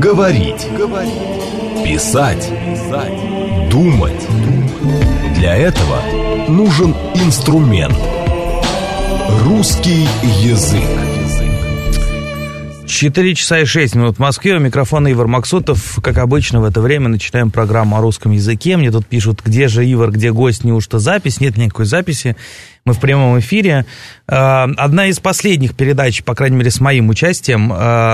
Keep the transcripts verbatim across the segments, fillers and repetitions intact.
Говорить. Писать. Думать. Для этого нужен инструмент. Русский язык. четыре часа и шесть минут в Москве. У микрофона Ивар Максутов. Как обычно, в это время начинаем программу о русском языке. Мне тут пишут, где же Ивар, где гость, неужто запись? Нет никакой записи. Мы в прямом эфире. Одна из последних передач, по крайней мере, с моим участием.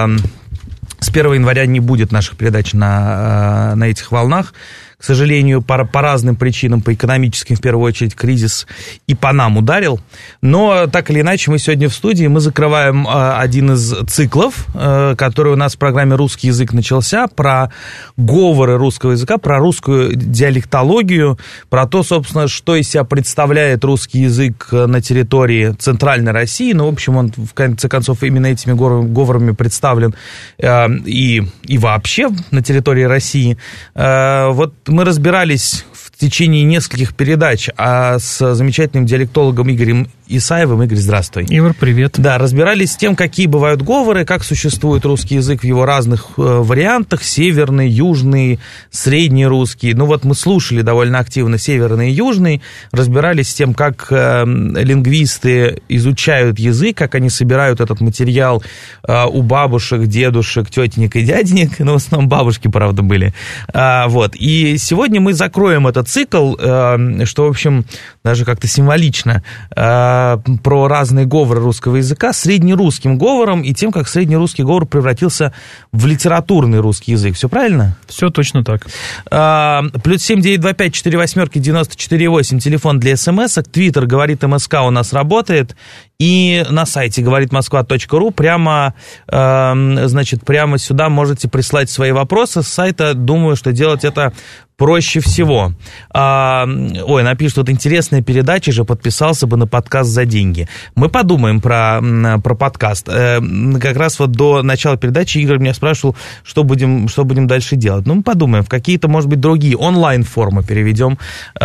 С первого января не будет наших передач на, на этих волнах. К сожалению, по, по разным причинам, по экономическим, в первую очередь, кризис и по нам ударил. Но, так или иначе, мы сегодня в студии, мы закрываем э, один из циклов, э, который у нас в программе «Русский язык» начался, про говоры русского языка, про русскую диалектологию, про то, собственно, что из себя представляет русский язык на территории Центральной России. Ну, в общем, он, в конце концов, именно этими говорами представлен э, и, и вообще на территории России. Э, вот мы разбирались в течение нескольких передач а с замечательным диалектологом Игорем Исаевым. Игорь, здравствуй. Ивар, привет. Да, разбирались с тем, какие бывают говоры, как существует русский язык в его разных э, вариантах, северный, южный, средний русский. Ну вот мы слушали довольно активно северный и южный, разбирались с тем, как э, лингвисты изучают язык, как они собирают этот материал э, у бабушек, дедушек, тетенек и дяденек, ну в основном бабушки, правда, были. А, вот, и сегодня мы закроем этот цикл, э, что, в общем, даже как-то символично, э, про разные говоры русского языка, среднерусским говором и тем, как среднерусский говор превратился в литературный русский язык. Все правильно? Все точно так. А, плюс семь девять два пять четыре восьмерки девяносто четыре восемь, телефон для смс-ок, твиттер говорит МСК у нас работает, и на сайте говорит москва точка ру прямо, э, значит, прямо сюда можете прислать свои вопросы с сайта. Думаю, что делать это проще всего. А, ой, напишут, вот интересная передача же, подписался бы на подкаст за деньги. Мы подумаем про, про подкаст. Э, как раз вот до начала передачи Игорь меня спрашивал, что будем, что будем дальше делать. Ну, мы подумаем, в какие-то, может быть, другие онлайн-формы переведем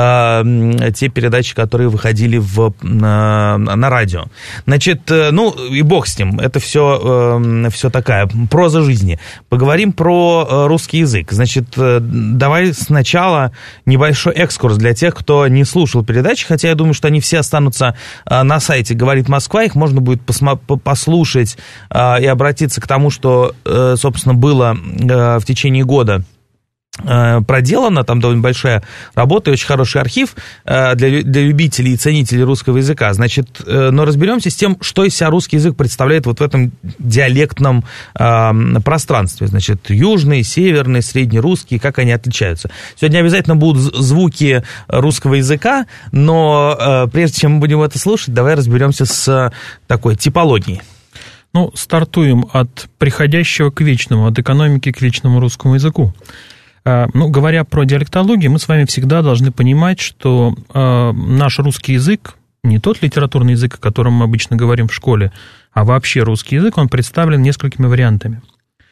э, те передачи, которые выходили в, на, на радио. Значит, ну, и бог с ним, это все, э, все такая проза жизни. Поговорим про русский язык. Значит, давай сначала Сначала небольшой экскурс для тех, кто не слушал передачи, хотя я думаю, что они все останутся на сайте «Говорит Москва», их можно будет послушать и обратиться к тому, что, собственно, было в течение года проделана, там довольно большая работа и очень хороший архив для, для любителей и ценителей русского языка. Значит, но разберемся с тем, что из себя русский язык представляет вот в этом диалектном э, пространстве. Значит, южный, северный, среднерусский, как они отличаются. Сегодня обязательно будут звуки русского языка, но э, прежде чем мы будем это слушать, давай разберемся с такой типологией. Ну, стартуем от приходящего к вечному, от экономики к вечному русскому языку. Ну, говоря про диалектологию, мы с вами всегда должны понимать, что э, наш русский язык, не тот литературный язык, о котором мы обычно говорим в школе, а вообще русский язык, он представлен несколькими вариантами.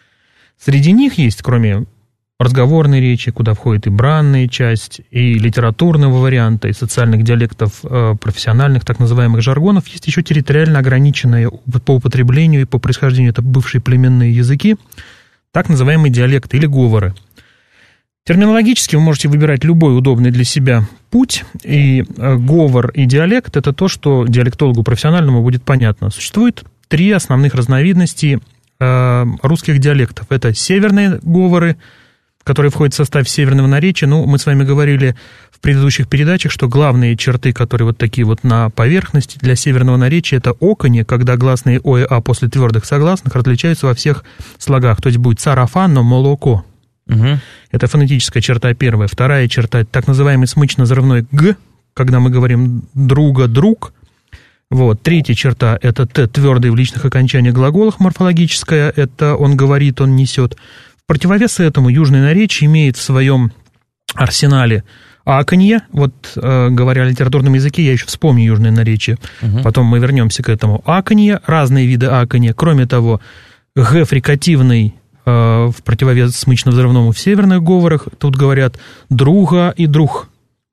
Среди них есть, кроме разговорной речи, куда входит и бранная часть, и литературного варианта, и социальных диалектов, э, профессиональных, так называемых жаргонов, есть еще территориально ограниченные по употреблению и по происхождению, это бывшие племенные языки, так называемые диалекты или говоры. Терминологически вы можете выбирать любой удобный для себя путь, и говор и диалект – это то, что диалектологу профессиональному будет понятно. Существует три основных разновидности э, русских диалектов. Это северные говоры, которые входят в состав северного наречия. Ну, мы с вами говорили в предыдущих передачах, что главные черты, которые вот такие вот на поверхности для северного наречия, это оконье, когда гласные о и а после твердых согласных различаются во всех слогах. То есть будет сарафанно, молоко. Угу. Это фонетическая черта первая. Вторая черта, так называемый смычно-взрывной «г», когда мы говорим «друга», «друг». Вот. Третья черта – это «т», твердый в личных окончаниях глаголах, морфологическая, это «он говорит», «он несет». В противовес этому южное наречие имеет в своем арсенале аканье. Вот, э, говоря о литературном языке, я еще вспомню южное наречие, угу. Потом мы вернемся к этому. Аканье, разные виды аканье. Кроме того, «г» фрикативный, в противовес смычно-взрывному в северных говорах, тут говорят «друга» и «друг».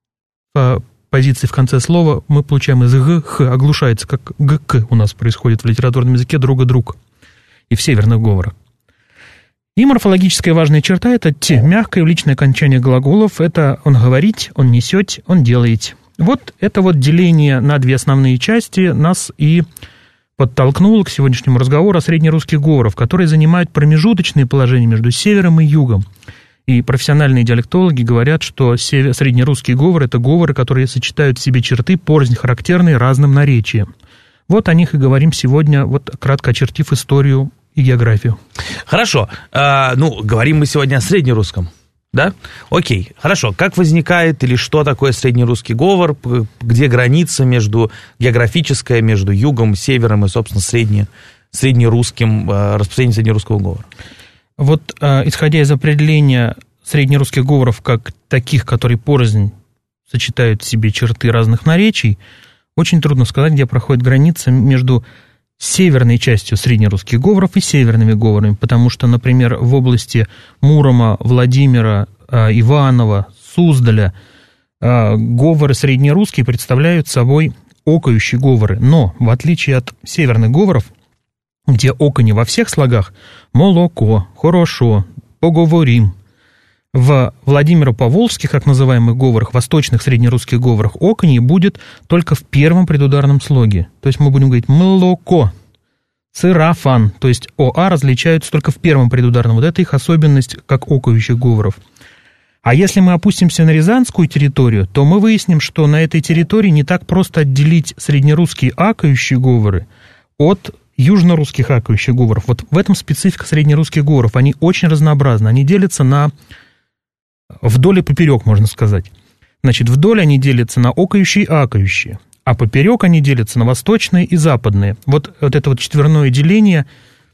По позиции в конце слова мы получаем из «г», «х», оглушается, как «г», «к» у нас происходит в литературном языке «друга», «друг» и в северных говорах. И морфологическая важная черта – это те, мягкое личное окончание глаголов, это он говорить, он несет, он делает. Вот это вот деление на две основные части нас и подтолкнуло к сегодняшнему разговору о среднерусских говорах, которые занимают промежуточные положения между севером и югом. И профессиональные диалектологи говорят, что среднерусский говор – это говоры, которые сочетают в себе черты, порознь характерные разным наречиям. Вот о них и говорим сегодня, вот кратко очертив историю и географию. Хорошо. А, ну, говорим мы сегодня о среднерусском, да? Окей, хорошо. Как возникает или что такое среднерусский говор? Где граница между географическая, между югом, севером и, собственно, средне, среднерусским, распространением среднерусского говора? Вот, исходя из определения среднерусских говоров как таких, которые порознь сочетают в себе черты разных наречий, очень трудно сказать, где проходит граница между северной частью среднерусских говоров и северными говорами, потому что, например, в области Мурома, Владимира, Иванова, Суздаля говоры среднерусские представляют собой окающие говоры, но, в отличие от северных говоров, где оканье во всех слогах «молоко», «хорошо», «поговорим». В Владимиро-Поволжских, так называемых говорах, восточных среднерусских говорах, оканье будет только в первом предударном слоге. То есть мы будем говорить «молоко», «сарафан», то есть ОА различаются только в первом предударном. Вот это их особенность как окающих говоров. А если мы опустимся на рязанскую территорию, то мы выясним, что на этой территории не так просто отделить среднерусские акающие говоры от южнорусских акающих говоров. Вот в этом специфика среднерусских говоров. Они очень разнообразны. Они делятся на вдоль и поперек, можно сказать. Значит, вдоль они делятся на окающие и акающие, а поперек они делятся на восточные и западные. Вот, вот это вот четверное деление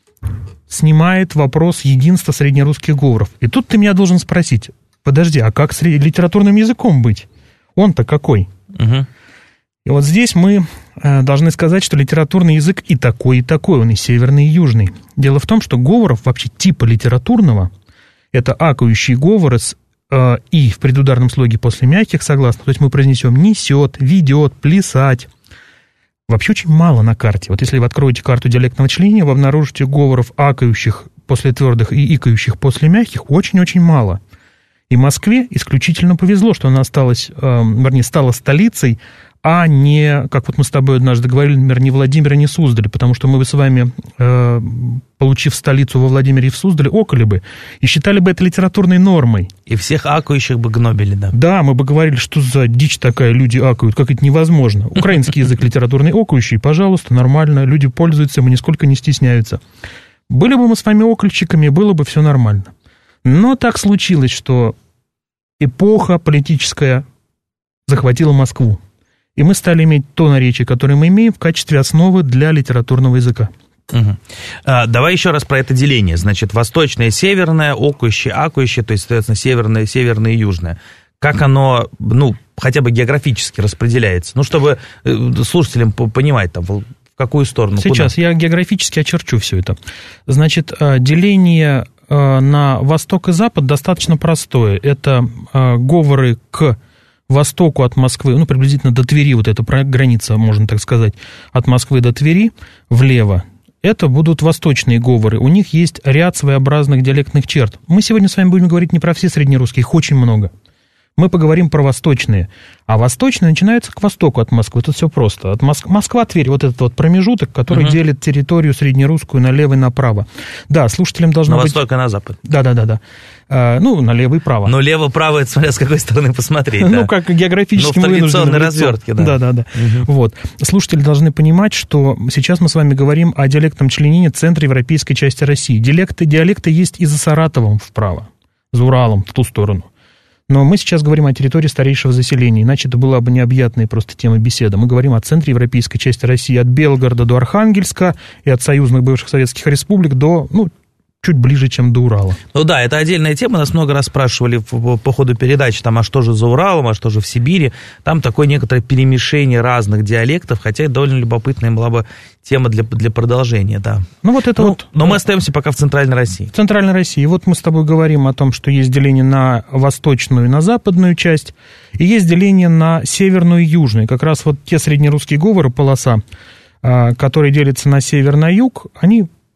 снимает вопрос единства среднерусских говоров. И тут ты меня должен спросить, подожди, а как с литературным языком быть? Он-то какой? Угу. И вот здесь мы э, должны сказать, что литературный язык и такой, и такой, он и северный, и южный. Дело в том, что говоров вообще типа литературного, это акающие говоры с э, и в предударном слоге после мягких согласных, то есть мы произнесем несет, ведет, плясать. Вообще очень мало на карте. Вот если вы откроете карту диалектного членения, вы обнаружите говоров акающих после твердых и икающих после мягких очень-очень мало. И Москве исключительно повезло, что она осталась, э, вернее, стала столицей, а не, как вот мы с тобой однажды говорили, например, не Владимир, не Суздаль, потому что мы бы с вами, э, получив столицу во Владимире и в Суздале, окали бы, и считали бы это литературной нормой. И всех акающих бы гнобили, да? Да, мы бы говорили, что за дичь такая, люди акают, как это невозможно. Украинский язык литературный окающий, пожалуйста, нормально, люди пользуются, мы нисколько не стесняются. Были бы мы с вами окольчиками, было бы все нормально. Но так случилось, что эпоха политическая захватила Москву. И мы стали иметь то наречие, которое мы имеем в качестве основы для литературного языка. Угу. А, давай еще раз про это деление. Значит, восточное, северное, окающее, акающее, то есть, соответственно, северное, северное и южное. Как оно, ну, хотя бы географически распределяется? Ну, чтобы слушателям понимать, там, в какую сторону, Сейчас куда? Я географически очерчу все это. Значит, деление на восток и запад достаточно простое. Это говоры к востоку от Москвы, ну, приблизительно до Твери, вот эта граница, можно так сказать, от Москвы до Твери, влево. Это будут восточные говоры. У них есть ряд своеобразных диалектных черт. Мы сегодня с вами будем говорить не про все среднерусские, их очень много. Мы поговорим про восточные. А восточные начинаются к востоку от Москвы. Тут все просто. От Моск... Москва-Тверь, вот этот вот промежуток, который uh-huh. делит территорию среднерусскую налево и направо. Да, слушателям должно на быть... На восток и на запад. Да-да-да. А, ну, налево и право. Но лево-право, это смотря с какой стороны посмотреть. Ну, как географически мы вынуждены. Ну, в традиционной развертке, да. Да-да-да. Вот. Слушатели должны понимать, что сейчас мы с вами говорим о диалектном членении центра европейской части России. Диалекты, диалекты есть и за Саратовом вправо, за Уралом, в ту сторону. Но мы сейчас говорим о территории старейшего заселения, иначе это была бы необъятная просто тема беседы. Мы говорим о центре европейской части России, от Белгорода до Архангельска и от союзных бывших советских республик до, ну, чуть ближе, чем до Урала. Ну да, это отдельная тема, нас много раз спрашивали по, по ходу передачи, там, а что же за Уралом, а что же в Сибири. Там такое некоторое перемешение разных диалектов, хотя это довольно любопытная была бы тема для, для продолжения, да. Ну вот это ну, вот... Но мы остаемся пока в Центральной России. В Центральной России. Вот мы с тобой говорим о том, что есть деление на восточную и на западную часть, и есть деление на северную и южную. Как раз вот те среднерусские говоры, полоса, которые делятся на север, на юг, они...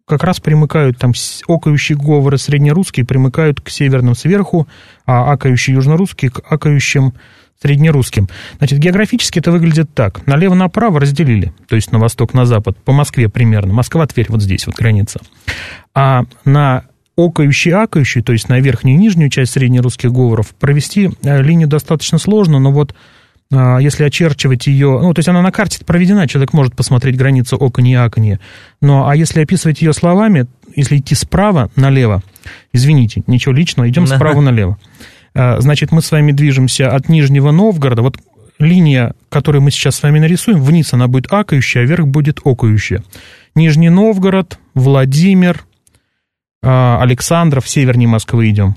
как раз примыкают, там, окающие говоры среднерусские примыкают к северным сверху, а акающие южнорусские к акающим среднерусским. Значит, географически это выглядит так. Налево-направо разделили, то есть на восток, на запад, по Москве примерно. Москва-Тверь вот здесь, вот граница. А на окающий, акающий, то есть на верхнюю и нижнюю часть среднерусских говоров, провести линию достаточно сложно, но вот если очерчивать ее, ну, то есть она на карте проведена, человек может посмотреть границу оканья и аканья, но а если описывать ее словами, если идти справа налево, извините, ничего личного, идем справа налево. Значит, мы с вами движемся от Нижнего Новгорода, вот линия, которую мы сейчас с вами нарисуем, вниз она будет акающая, а вверх будет окающая. Нижний Новгород, Владимир, Александров, севернее Москвы идем.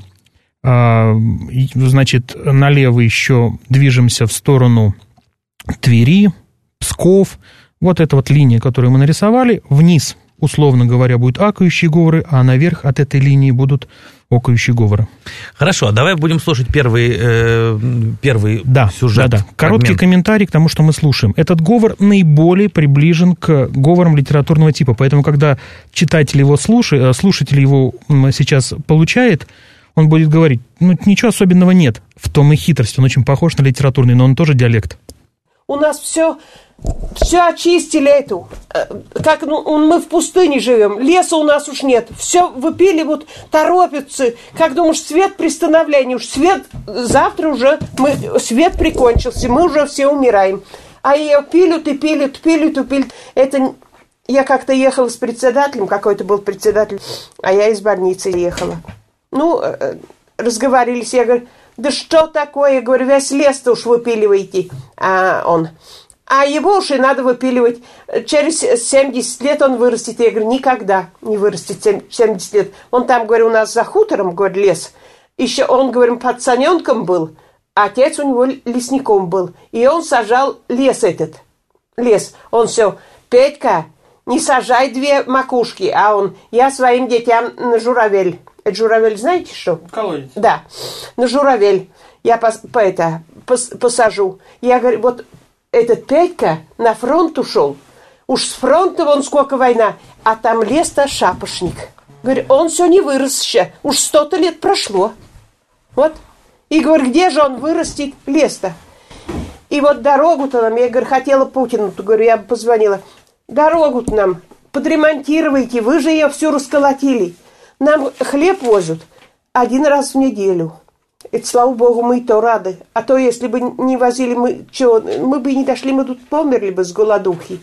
Значит, налево еще движемся в сторону Твери, Псков. Вот эта вот линия, которую мы нарисовали, вниз, условно говоря, будут акающие говоры, а наверх от этой линии будут окающие говоры. Хорошо, давай будем слушать первый, э, первый да, сюжет. Да, да. Короткий фрагмент. Комментарий к тому, что мы слушаем. Этот говор наиболее приближен к говорам литературного типа, поэтому, когда читатель его слушает, слушатель его сейчас получает, он будет говорить, ну, ничего особенного нет. В том и хитрость, он очень похож на литературный, но он тоже диалект. У нас все, все очистили эту, как ну, мы в пустыне живем, леса у нас уж нет, все выпиливают, торопятся, как думаешь, свет при становлении, уж свет, завтра уже мы, свет прикончился, мы уже все умираем, а ее пилят и пилят, пилят и пилят, это, я как-то ехала с председателем, какой-то был председатель, а я из больницы ехала, ну, разговорились, я говорю, да что такое, я говорю, весь лес-то уж выпиливаете, а он, а его уж и надо выпиливать, через семьдесят лет он вырастет, я говорю, никогда не вырастет семьдесят лет, он там, говорю, у нас за хутором, говорю, лес, еще он, говорю, пацаненком был, а отец у него лесником был, и он сажал лес этот, лес, он все, Петька, не сажай две макушки, а он, я своим детям на журавель. Это журавель, знаете что? Колодец. Да, на журавель я пос, по это, пос, посажу. Я говорю, вот этот Петька на фронт ушел. Уж с фронта вон сколько война, а там лес-то шапошник. Говорю, он все не вырос еще, уж сто-то лет прошло. Вот. И говорю, где же он вырастет лес-то? И вот дорогу-то нам, я говорю, хотела Путину, говорю, я бы позвонила. Дорогу-то нам подремонтируйте, вы же ее всю расколотили. Нам хлеб возят один раз в неделю. Это, слава богу, мы и то рады. А то, если бы не возили, мы, чего, мы бы и не дошли, мы тут померли бы с голодухи.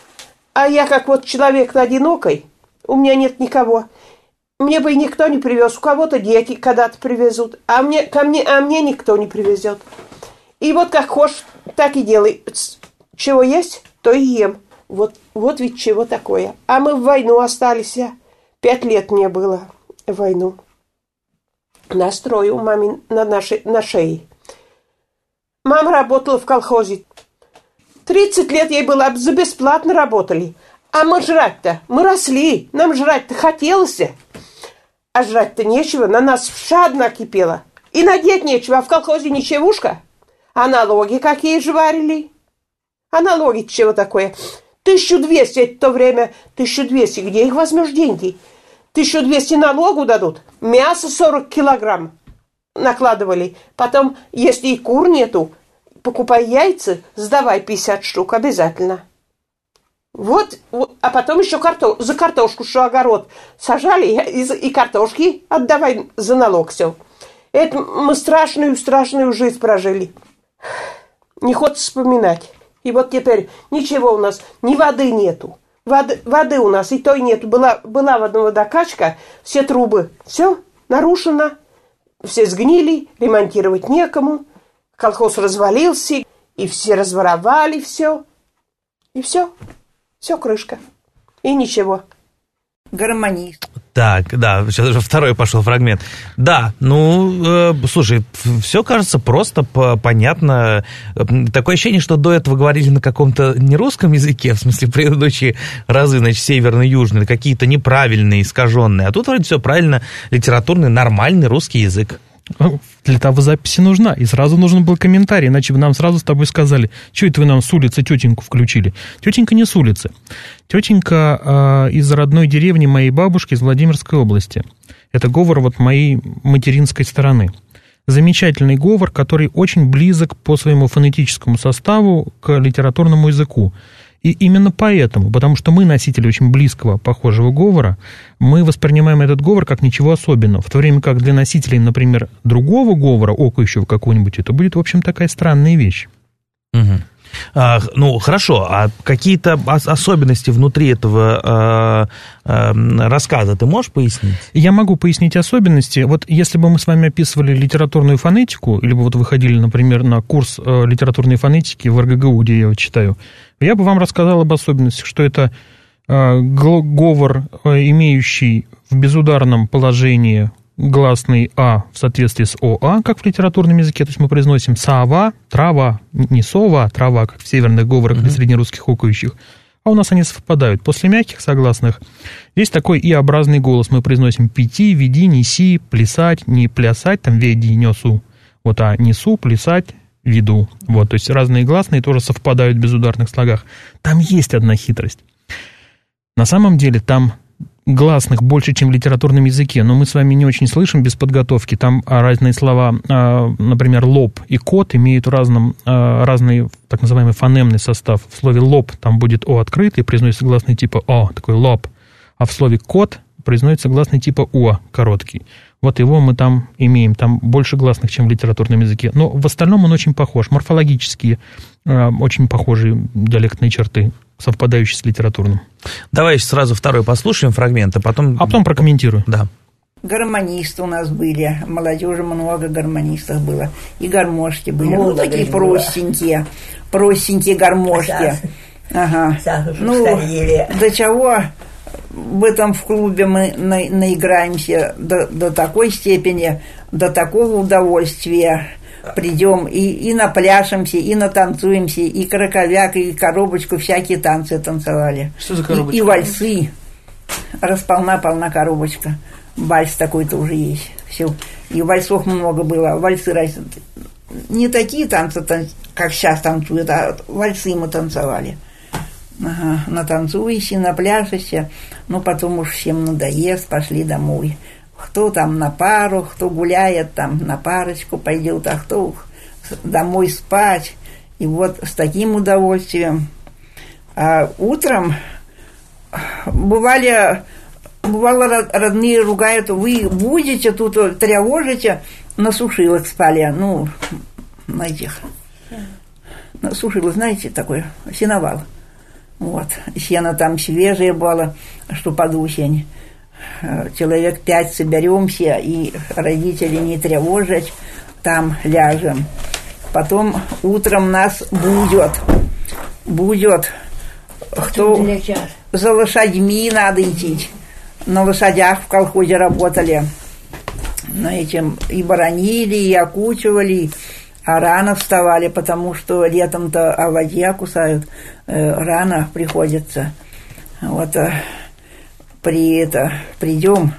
А я как вот человек одинокий, у меня нет никого. Мне бы и никто не привез. У кого-то дети когда-то привезут, а мне, ко мне, а мне никто не привезет. И вот как хочешь, так и делай. Чего есть, то и ем. Вот, вот ведь чего такое. А мы в войну остались. Пять лет мне было в войну. Настрою у мамы на, нашей, на шее. Мама работала в колхозе. тридцать лет ей было, за бесплатно работали. А мы жрать-то, мы росли, нам жрать-то хотелось. А жрать-то нечего, на нас вша одна кипела. И надеть нечего, а в колхозе ничегушка. А налоги какие же варили? А налоги чего такое? тысяча двести, это в то время, тысяча двести, где их возьмешь деньги? тысяча двести налогу дадут, мясо сорок килограмм накладывали. Потом, если и кур нету, покупай яйца, сдавай пятьдесят штук обязательно. Вот, вот, а потом еще картош... за картошку, что огород сажали, и, и картошки отдавай за налог все. Это мы страшную-страшную жизнь прожили. Не хочется вспоминать. И вот теперь ничего у нас, ни воды нету. Воды, воды у нас и той нету. Была, была водокачка, все трубы, все нарушено, все сгнили, ремонтировать некому. Колхоз развалился, и все разворовали все. И все, все крышка. И ничего. Гармонист. Так, да, сейчас уже второй пошел фрагмент. Да, ну, э, слушай, все кажется просто, по- понятно. Такое ощущение, что до этого говорили на каком-то не русском языке, в смысле предыдущие разы, значит, северный, южный, какие-то неправильные, искаженные. А тут вроде все правильно, литературный, нормальный русский язык. Для того записи нужна. И сразу нужен был комментарий, иначе бы нам сразу с тобой сказали, что это вы нам с улицы тетеньку включили. Тетенька не с улицы. Тетенька э, из родной деревни моей бабушки из Владимирской области. Это говор вот моей материнской стороны. Замечательный говор, который очень близок по своему фонетическому составу к литературному языку. И именно поэтому, потому что мы носители очень близкого, похожего говора, мы воспринимаем этот говор как ничего особенного. В то время как для носителей, например, другого говора, окающего какого-нибудь, это будет, в общем, такая странная вещь. Угу. А, ну, хорошо, а какие-то особенности внутри этого а, а, рассказа ты можешь пояснить? Я могу пояснить особенности. Вот если бы мы с вами описывали литературную фонетику, или бы вот выходили, например, на курс литературной фонетики в эр гэ гэ у, где я его читаю, я бы вам рассказал об особенностях, что это говор, имеющий в безударном положении гласный «а» в соответствии с «оа», как в литературном языке, то есть мы произносим «сава», «трава», не «сова», а «трава», как в северных говорах или среднерусских окающих, а у нас они совпадают. После мягких согласных здесь такой «и-образный голос». Мы произносим «пяти», «веди», «неси», «плясать», «не плясать», там «веди», «несу», вот, а «несу», «плясать», «веду». Вот, то есть разные гласные тоже совпадают в безударных слогах. Там есть одна хитрость. На самом деле там гласных больше, чем в литературном языке, но мы с вами не очень слышим без подготовки. Там разные слова, например, лоб и кот имеют разным, разный так называемый фонемный состав. В слове лоб там будет о открытый, произносится гласный типа о, такой лоб, а в слове кот произносится гласный типа о, короткий. Вот его мы там имеем, там больше гласных, чем в литературном языке. Но в остальном он очень похож, морфологические, очень похожие диалектные черты, совпадающие с литературным. Давай сразу второй послушаем фрагмент, а потом... А потом прокомментирую. Да. Гармонисты у нас были, молодежи много гармонистов было, и гармошки были, Много ну, такие было. простенькие, простенькие гармошки. Ага. Ну, до чего в этом в клубе мы на, наиграемся до, до такой степени, до такого удовольствия придем и, и напляшемся, и натанцуемся, и краковяк, и коробочку, всякие танцы танцевали. Что за коробочка? И, и вальсы. Располна-полна коробочка. Вальс такой-то уже есть. Все. И вальсов много было. Вальсы не такие танцы, как сейчас танцуют, а вальсы мы танцевали. Ага, натанцуйся, напляшешься, но потом уж всем надоест, пошли домой. Кто там на пару, кто гуляет там на парочку пойдет, а кто домой спать. И вот с таким удовольствием. А утром бывали, бывало, родные ругают, вы будете тут, тревожите, на сушилок спали, ну, на этих, на сушилок, знаете, такой сеновал. Вот, сено там свежее было, что под осень. Человек пять соберемся, и родителей не тревожить, там ляжем. Потом утром нас будет, будет, кто за лошадьми надо идти. На лошадях в колхозе работали, на этим и боронили, и окучивали, а рано вставали, потому что летом-то оводья кусают, э, рано приходится. Вот э, при это придем.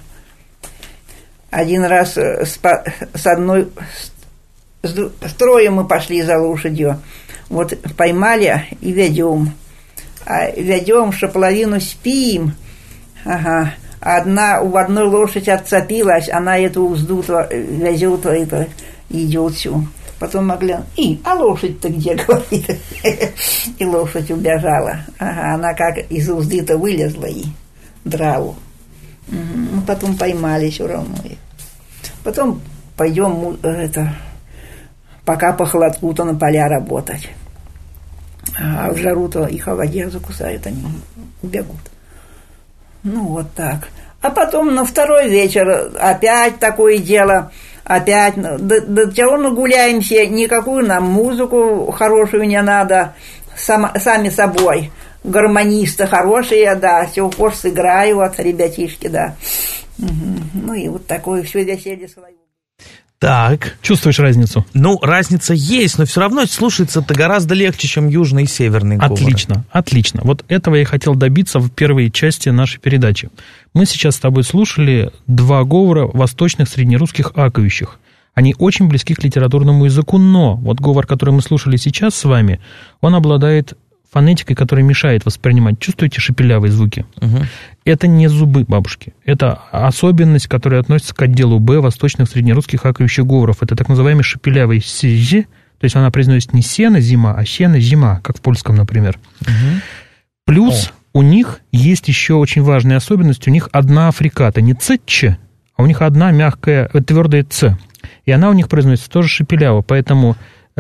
Один раз с, с одной с, с троем мы пошли за лошадью. Вот поймали и ведем. А ведем, что половину спим. Ага. Одна у одной лошади отцепилась, она эту узду везет, это, идет всю. Потом оглянула, и, а лошадь-то где, говорит. И лошадь убежала. Ага, она как из узды-то вылезла и драла. Угу. Потом поймали все равно. Потом пойдем, это, пока по холодку-то на поля работать. А в жару-то их оводья закусают, они убегут. Ну, вот так. А потом на второй вечер опять такое дело. Опять, до, до чего мы гуляемся, никакую нам музыку хорошую не надо, сам, сами собой. Гармонисты хорошие, да, все уж сыграют, ребятишки, да. Угу. Ну и вот такое все веселье свое. Так. Чувствуешь разницу? Ну, разница есть, но все равно слушается-то гораздо легче, чем южный и северный говор. Отлично, отлично. Вот этого я хотел добиться в первой части нашей передачи. Мы сейчас с тобой слушали два говора восточных среднерусских аковищих. Они очень близки к литературному языку, но вот говор, который мы слушали сейчас с вами, он обладает фонетикой, которая мешает воспринимать. Чувствуете шепелявые звуки? Угу. Это не зубы бабушки. Это особенность, которая относится к отделу Б восточных среднерусских акающих говоров. Это так называемый шепелявый сижи, то есть она произносит не сено зима, а сено зима, как в польском, например. Угу. Плюс О. у них есть еще очень важная особенность. У них одна фриката, не ц-ч, а у них одна мягкая, твердая ц. И она у них произносится тоже шепеляво, поэтому...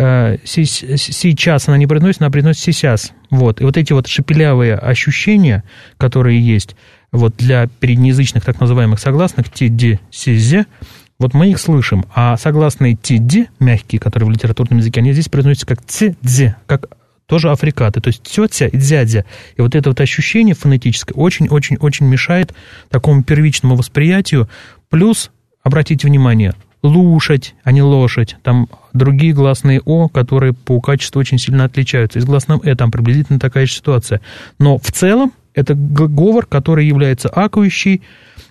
Сейчас она не произносит, она произносит сейчас. Вот. И вот эти вот шепелявые ощущения, которые есть вот для переднеязычных так называемых согласных ти, ди, си, зе, вот мы их слышим. А согласные ти, ди, мягкие, которые в литературном языке, они здесь произносятся как ц, дзе, как тоже африкаты. То есть тетя и дядя. И вот это вот ощущение фонетическое очень-очень-очень мешает такому первичному восприятию. Плюс, обратите внимание, лушать, а не лошадь. Там другие гласные «о», которые по качеству очень сильно отличаются. И с гласным «э» там приблизительно такая же ситуация. Но в целом это говор, который является акающий,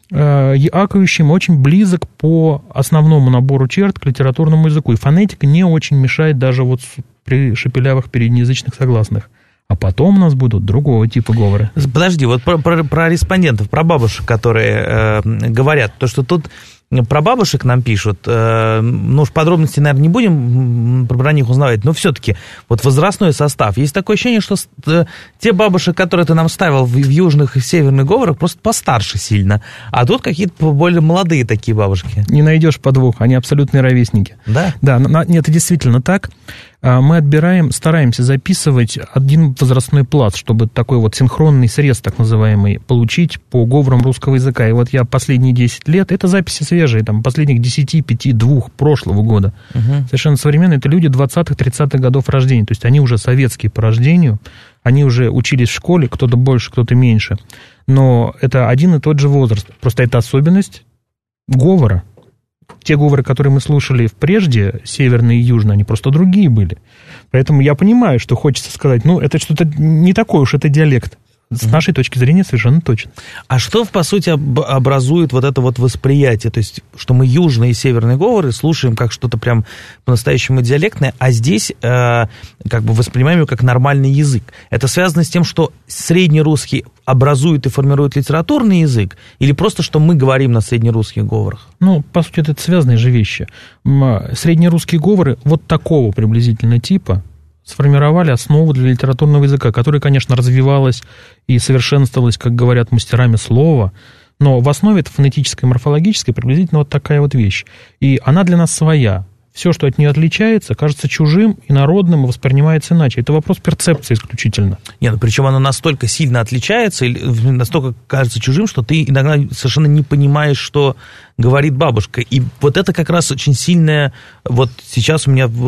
э, акающим, очень близок по основному набору черт к литературному языку. И фонетика не очень мешает даже вот при шепелявых переднеязычных согласных. А потом у нас будут другого типа говоры. Подожди, вот про, про, про респондентов, про бабушек, которые э, говорят, то, что тут про бабушек нам пишут, э, ну уж подробности, наверное, не будем про них узнавать, но все-таки вот возрастной состав. Есть такое ощущение, что э, те бабушек, которые ты нам ставил в, в южных и в северных говорах, просто постарше сильно, а тут какие-то более молодые такие бабушки. Не найдешь подвох, они абсолютные ровесники. Да? Да, нет, это действительно так. Мы отбираем, стараемся записывать один возрастной пласт, чтобы такой вот синхронный срез, так называемый, получить по говорам русского языка. И вот я последние десять лет, это записи свежие, там, последних десять, пять, два прошлого года. Угу. Совершенно современные, это люди двадцатых-тридцатых годов рождения, то есть они уже советские по рождению, они уже учились в школе, кто-то больше, кто-то меньше. Но это один и тот же возраст. Просто это особенность говора. Те говоры, которые мы слушали прежде, северные и южные, они просто другие были. Поэтому я понимаю, что хочется сказать, ну, это что-то не такое уж, это диалект. С mm-hmm. нашей точки зрения совершенно точно. А что, по сути, образует вот это вот восприятие? То есть, что мы южные и северные говоры слушаем как что-то прям по-настоящему диалектное, а здесь э, как бы воспринимаем его как нормальный язык. Это связано с тем, что среднерусский образует и формирует литературный язык, или просто, что мы говорим на среднерусских говорах? Ну, по сути, это связанные же вещи. Среднерусские говоры вот такого приблизительно типа сформировали основу для литературного языка, которая, конечно, развивалась и совершенствовалась, как говорят, мастерами слова, но в основе это фонетическая и морфологическая приблизительно вот такая вот вещь. И она для нас своя. Все, что от нее отличается, кажется чужим, инородным и воспринимается иначе. Это вопрос перцепции исключительно. Нет, ну, причем оно настолько сильно отличается, или настолько кажется чужим, что ты иногда совершенно не понимаешь, что говорит бабушка. И вот это как раз очень сильное... Вот сейчас у меня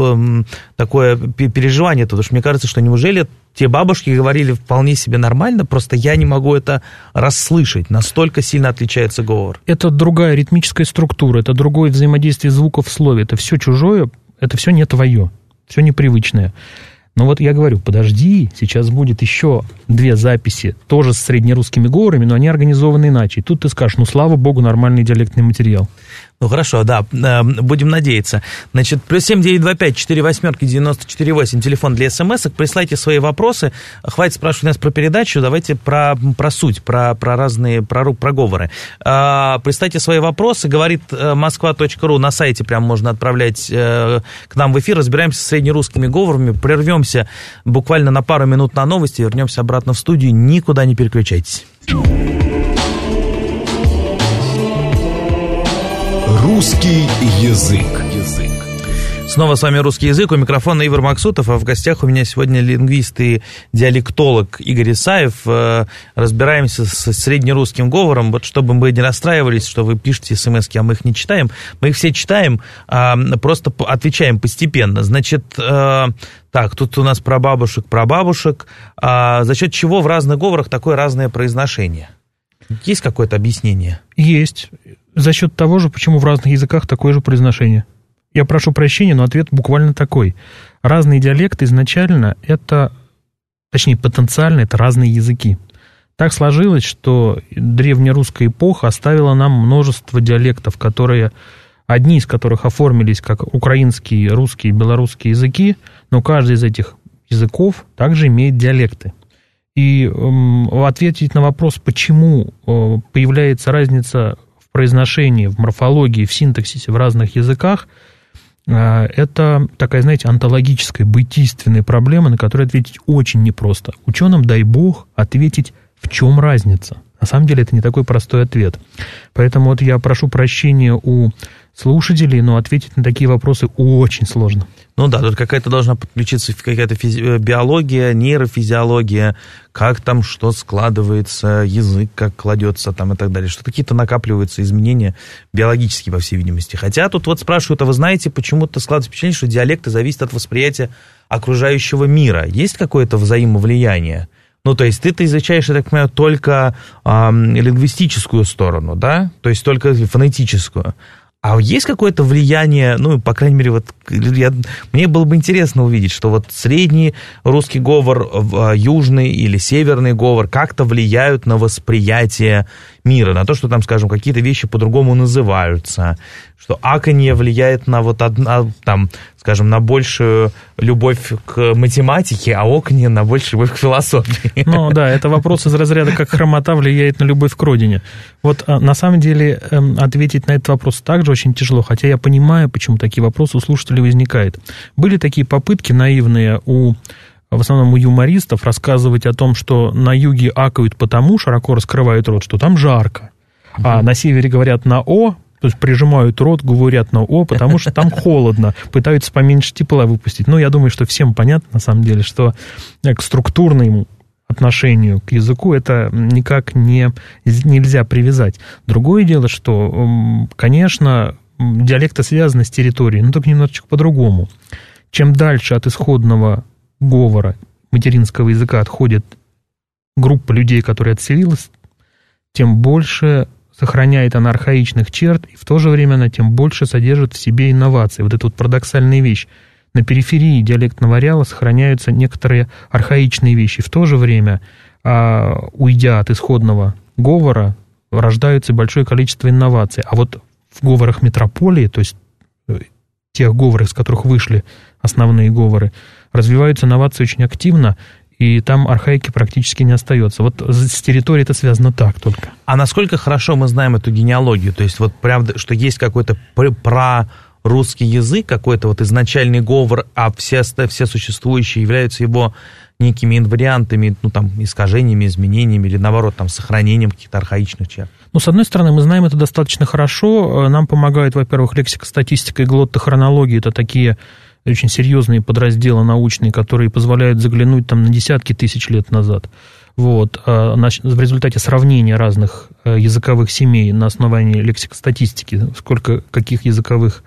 такое переживание, потому что мне кажется, что неужели те бабушки говорили вполне себе нормально, просто я не могу это расслышать. Настолько сильно отличается говор. Это другая ритмическая структура, это другое взаимодействие звуков в слове. Это все чужое, это все не твое, все непривычное. Но вот я говорю, подожди, сейчас будет еще две записи, тоже с среднерусскими говорами, но они организованы иначе. И тут ты скажешь, ну, слава богу, нормальный диалектный материал. Ну, хорошо, да, будем надеяться. Значит, плюс семь девять два пять четыре восьмерки девяносто четыре восемь, телефон для смс-ок, присылайте свои вопросы. Хватит спрашивать нас про передачу, давайте про, про суть, про, про разные, про, про говоры. А, присылайте свои вопросы, говорит москва точка ру, на сайте прям можно отправлять э, к нам в эфир, разбираемся с среднерусскими говорами, прервемся буквально на пару минут на новости, вернемся обратно в студию, никуда не переключайтесь. Русский язык. Снова с вами «Русский язык», у микрофона Ивар Максутов, а в гостях у меня сегодня лингвист и диалектолог Игорь Исаев. Разбираемся с среднерусским говором, вот чтобы мы не расстраивались, что вы пишете смс-ки, а мы их не читаем. Мы их все читаем, просто отвечаем постепенно. Значит, так, тут у нас про бабушек, про бабушек. За счет чего в разных говорах такое разное произношение? Есть какое-то объяснение? Есть. За счет того же, почему в разных языках такое же произношение. Я прошу прощения, но ответ буквально такой. Разные диалекты изначально это, точнее, потенциально это разные языки. Так сложилось, что древнерусская эпоха оставила нам множество диалектов, которые одни из которых оформились как украинские, русские, белорусские языки, но каждый из этих языков также имеет диалекты. И э, ответить на вопрос, почему э, появляется разница в произношении, в морфологии, в синтаксисе в разных языках, э, это такая, знаете, онтологическая, бытийственная проблема, на которую ответить очень непросто. Ученым, дай бог, ответить, в чем разница. На самом деле это не такой простой ответ. Поэтому вот я прошу прощения у слушателей, но ответить на такие вопросы очень сложно. Ну да, тут какая-то должна подключиться какая-то физи- биология, нейрофизиология, как там что складывается, язык как кладется там и так далее. Что какие-то накапливаются изменения биологические, по всей видимости. Хотя тут вот спрашивают, а вы знаете, почему-то складывается впечатление, что диалекты зависят от восприятия окружающего мира. Есть какое-то взаимовлияние? Ну, то есть ты-то изучаешь, я так понимаю, только э, лингвистическую сторону, да? То есть только фонетическую. А есть какое-то влияние, ну, по крайней мере, вот я, мне было бы интересно увидеть, что вот средний русский говор, южный или северный говор как-то влияют на восприятие мира, на то, что там, скажем, какие-то вещи по-другому называются, что аканье влияет на вот одна, там, скажем, на большую любовь к математике, а оканье на большую любовь к философии. Ну да, это вопрос из разряда, как хромота влияет на любовь к родине. Вот на самом деле ответить на этот вопрос также очень тяжело, хотя я понимаю, почему такие вопросы у слушателей возникают. Были такие попытки наивные у, в основном у юмористов, рассказывать о том, что на юге акают потому, широко раскрывают рот, что там жарко, uh-huh. а на севере говорят на «о», то есть прижимают рот, говорят на «о», потому что там холодно, пытаются поменьше тепла выпустить. Но я думаю, что всем понятно, на самом деле, что к структурному отношению к языку это никак не, нельзя привязать. Другое дело, что, конечно, диалекты связаны с территорией, но только немножечко по-другому. Чем дальше от исходного говора материнского языка отходит группа людей, которая отселилась, тем больше сохраняет она архаичных черт, и в то же время она тем больше содержит в себе инновации. Вот эта вот парадоксальная вещь. На периферии диалектного ареала сохраняются некоторые архаичные вещи. В то же время, уйдя от исходного говора, рождается большое количество инноваций. А вот в говорах метрополии, то есть тех говоров, из которых вышли основные говоры, развиваются инновации очень активно, и там архаики практически не остается. Вот с территорией это связано так только. А насколько хорошо мы знаем эту генеалогию? То есть вот правда, что есть какой-то прорусский язык, какой-то вот изначальный говор, а все, все существующие являются его некими инвариантами, ну там, искажениями, изменениями или наоборот, там, сохранением каких-то архаичных черт? Ну, с одной стороны, мы знаем это достаточно хорошо. Нам помогают, во-первых, лексикостатистика и глоттохронология. Это такие очень серьезные подразделы научные, которые позволяют заглянуть там на десятки тысяч лет назад. Вот. В результате сравнения разных языковых семей на основании лексикостатистики, сколько каких языковых,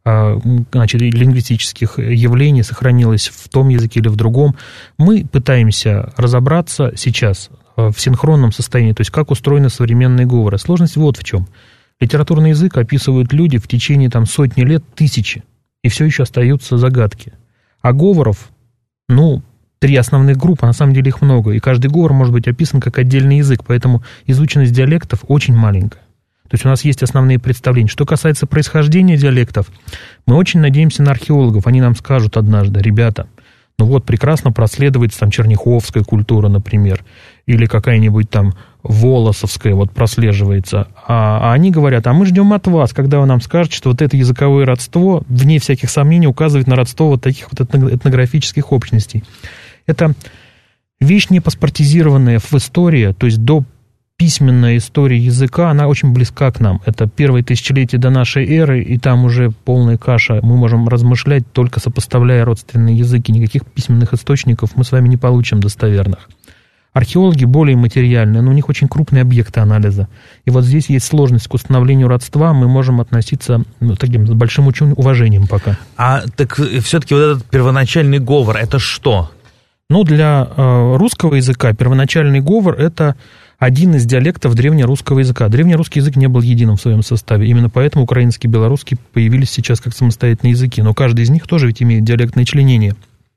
значит, лингвистических явлений сохранилось в том языке или в другом, мы пытаемся разобраться сейчас в синхронном состоянии, то есть как устроены современные говоры. Сложность вот в чем. Литературный язык описывают люди в течение там сотни лет, тысячи, и все еще остаются загадки. А говоров, ну, три основных группы, на самом деле их много, и каждый говор может быть описан как отдельный язык, поэтому изученность диалектов очень маленькая. То есть у нас есть основные представления. Что касается происхождения диалектов, мы очень надеемся на археологов. Они нам скажут однажды: ребята, ну вот прекрасно проследуется там черняховская культура, например, или какая-нибудь там волосовская вот прослеживается. А, а они говорят: а мы ждем от вас, когда вы нам скажете, что вот это языковое родство, вне всяких сомнений, указывает на родство вот таких вот этнографических общностей. Это вещь не паспортизированная в истории, то есть до письменная история языка, она очень близка к нам. Это первое тысячелетие до нашей эры, и там уже полная каша. Мы можем размышлять, только сопоставляя родственные языки. Никаких письменных источников мы с вами не получим достоверных. Археологи более материальные, но у них очень крупные объекты анализа. И вот здесь есть сложность к установлению родства, мы можем относиться, ну, таким, с большим уважением пока. А так все-таки вот этот первоначальный говор, это что? Ну, для э, русского языка первоначальный говор – это один из диалектов древнерусского языка. Древнерусский язык не был единым в своем составе. Именно поэтому украинский и белорусский появились сейчас как самостоятельные языки. Но каждый из них тоже ведь имеет диалектное членение.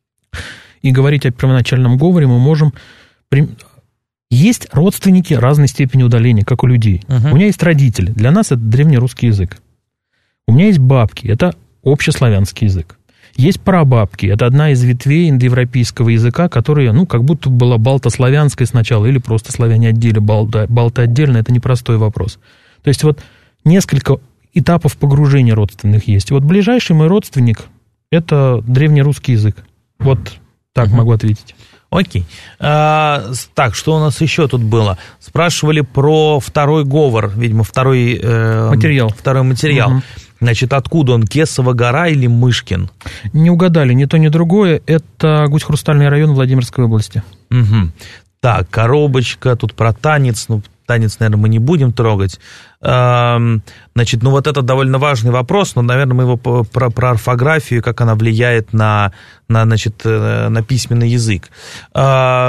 И говорить о первоначальном говоре мы можем... Есть родственники разной степени удаления, как у людей. Uh-huh. У меня есть родители. Для нас это древнерусский язык. У меня есть бабки, это общеславянский язык. Есть прабабки, это одна из ветвей индоевропейского языка, которая, ну, как будто была балтославянской сначала, или просто славяне отдельно, балта, балта отдельно, это непростой вопрос. То есть вот несколько этапов погружения родственных есть. И вот ближайший мой родственник – это древнерусский язык. Вот так угу. могу ответить. Окей. А, так, что у нас еще тут было? Спрашивали про второй говор, видимо, второй э, материал. Второй материал. Угу. Значит, откуда он? Кесова гора или Мышкин? Не угадали, ни то, ни другое. Это Гусь-Хрустальный район Владимирской области. Угу. Так, коробочка, тут про танец, ну, танец, наверное, мы не будем трогать. Значит, ну вот это довольно важный вопрос, но, наверное, мы его про, про орфографию, как она влияет на, на, значит, на письменный язык. Да,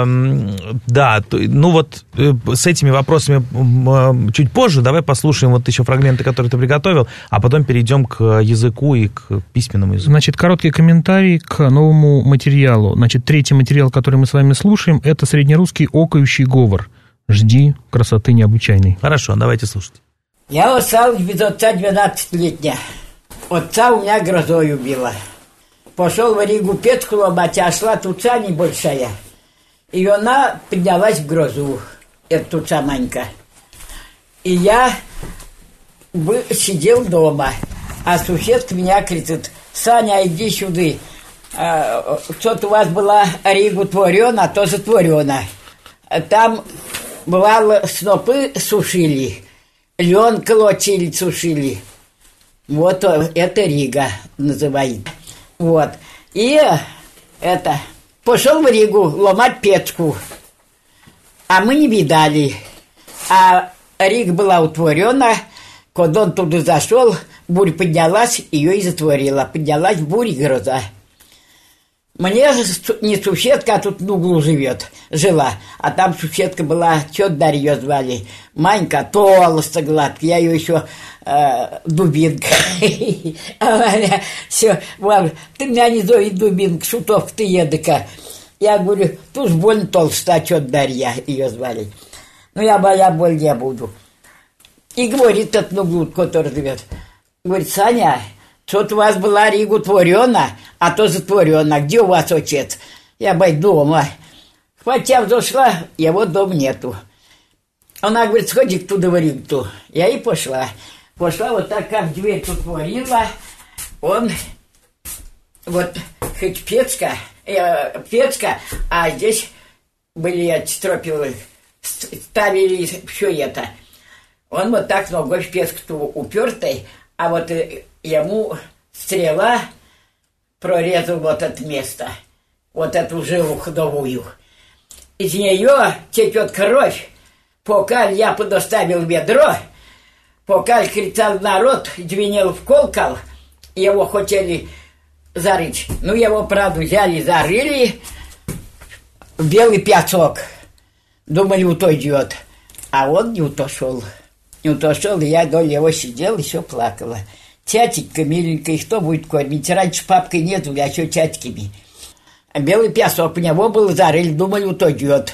ну вот с этими вопросами чуть позже. Давай послушаем вот еще фрагменты, которые ты приготовил, а потом перейдем к языку и к письменному языку. Значит, короткий комментарий к новому материалу. Значит, третий материал, который мы с вами слушаем, это среднерусский окающий говор. Жди красоты необычайной. Хорошо, давайте слушать. Я осталась без отца двенадцатилетняя. Отца у меня грозой убила. Пошел в Ригу печку ломать, а шла туца небольшая. И она поднялась в грозу, эта туца Манька. И я бы сидел дома, а суседка меня кричит: Саня, иди сюда. А, что-то у вас была Ригу творена, а то затворена. Там, бывало, снопы сушили. Лен колотили, сушили. Вот это Рига называется. Вот. И это... Пошел в Ригу ломать печку. А мы не видали. А Рига была утворена. Когда он туда зашел, буря поднялась, ее и затворила. Поднялась буря и гроза. Мне не суседка, а тут в углу живет, жила. А там суседка была, что Дарья звали, Манька, толстая, гладкая, я ее еще э, дубинка. Она все, ты меня не зови дубинка, шутовка ты едыка. Я говорю, тут ж больно толстая, что Дарья ее звали. Ну, я боя боль не буду. И говорит этот в углу, который живет, говорит, Саня, что-то у вас была Рига творена, а то затворена. Где у вас отец? Я бой дома. Хотя зашла, его дома нету. Она говорит, сходи туда в Ригу. Я и пошла. Пошла вот так, как дверь тут творила. Он, вот, хоть печка, э, печка, а здесь были эти стропилы, ставили все это. Он вот так ногой в печку упертой, а вот ему стрела прорезала вот это место, вот эту жилу ходовую. Из нее течет кровь. Пока я подоставил ведро, пока кричал народ, звенел в колокол, его хотели зарыть. Ну, его, правда, взяли, зарыли в белый пяток. Думали, утойдет. А он не утошел. Не утошел, и я долю его сидел и все плакала. Тятенька миленькая, кто будет кормить? Раньше папкой нету, а что тятьками? А белый песок у него был, зарыли, думали, утойдет.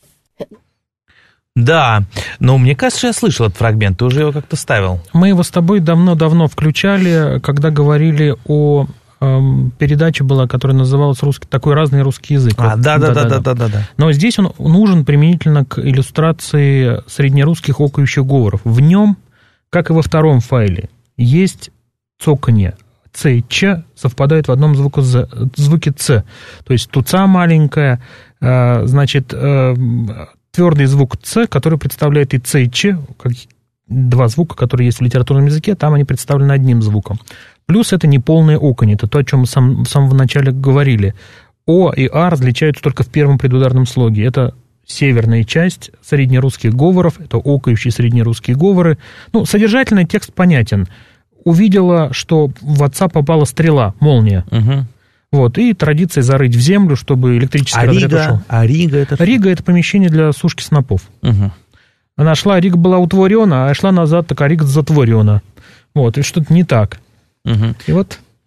Да, но мне кажется, я слышал этот фрагмент, ты уже его как-то ставил. Мы его с тобой давно-давно включали, когда говорили о эм, передаче была, которая называлась русский, такой разный русский язык. А, вот, да-да-да-да-да-да. Но здесь он нужен применительно к иллюстрации среднерусских окающих говоров. В нем, как и во втором файле, есть цоканье. Ц и Ч совпадают в одном звуке, звуке Ц. То есть туца маленькая, э, значит... Э, твердый звук «ц», который представляет и «ц», и «ч», как два звука, которые есть в литературном языке, там они представлены одним звуком. Плюс это неполное оканье, это то, о чем мы сам, в самом начале говорили. О и А различаются только в первом предударном слоге. Это северная часть среднерусских говоров, это окающие среднерусские говоры. Ну, содержательный текст понятен. Увидела, что в отца попала стрела, молния. Угу. Вот, и традиция зарыть в землю, чтобы электрический а разряд Рига? ушел. А Рига это что? Рига – это помещение для сушки снопов. Угу. Она шла, Рига была утворена, а шла назад, так а Рига затворена. Вот, и что-то не так. Угу. И вот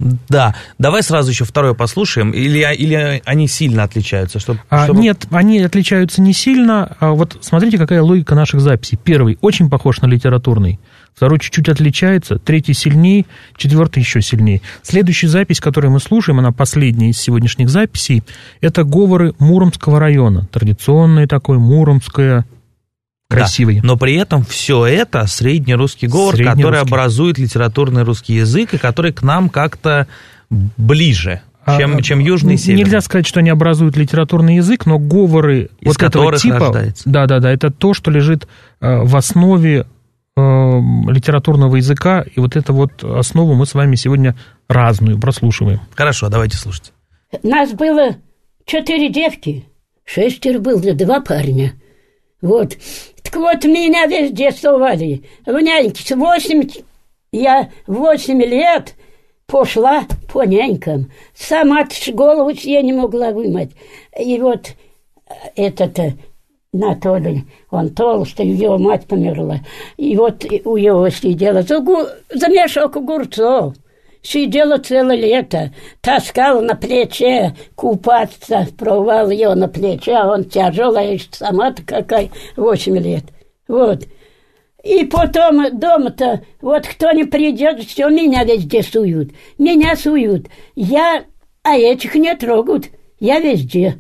Да, давай сразу еще второе послушаем, или, или они сильно отличаются? Чтобы, а, чтобы... Нет, они отличаются не сильно. А вот смотрите, какая логика наших записей. Первый очень похож на литературный, второй чуть-чуть отличается, третий сильнее, четвертый еще сильнее. Следующая запись, которую мы слушаем, она последняя из сегодняшних записей, это говоры Муромского района, традиционное такое муромское, красивый. Да, но при этом все это среднерусский говор, который образует литературный русский язык и который к нам как-то ближе, чем, а, чем южный и северный. Нельзя сказать, что они образуют литературный язык, но говоры из вот этого типа, рождается. Да, да, да, это то, что лежит в основе э, литературного языка, и вот эту вот основу мы с вами сегодня разную прослушиваем. Хорошо, давайте слушать. Нас было четыре девки, шестеро было, два парня. Вот. Так вот, меня везде совали. В няньке с восемь, я восемь лет пошла по нянькам. Сама-то голову я не могла вымыть. И вот этот Анатолий, он толстый, его мать померла. И вот у него сидела за, за мешок огурцов. Сидела целое лето, таскала на плече, купаться, провал ее на плече, а он тяжелая, сама-то какая, восемь лет. Вот. И потом дома-то, вот кто не придет, все, меня везде суют. Меня суют. Я, а этих не трогают. Я везде.